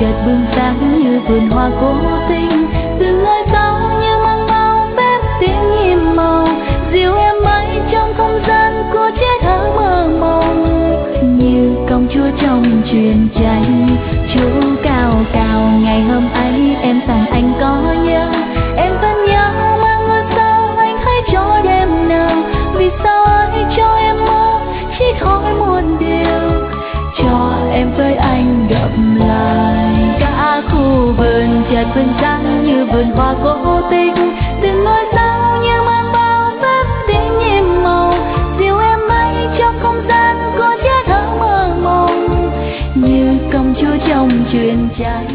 chợt bừng sáng như vườn hoa cố tình, từ ngôi sao như mang bao phép tiếng nhiệm màu, dìu em bay trong không gian của chết thở mơ mộng, như công chúa trong truyện tranh. Chỗ cao cao ngày hôm ấy em rằng anh có nhớ, em vẫn nhớ mang ngôi sao anh hãy cho đêm nào, vì sao ai cho em mơ chỉ thôi muôn điều, cho em với anh gặp lại. Cả khu vườn chợt bừng sáng như vườn hoa cố tình, từng ngôi sao như mang bao phép tiếng nhiệm màu, dìu em bay trong không gian của chết thở mơ mộng, như công chúa trong truyện tranh.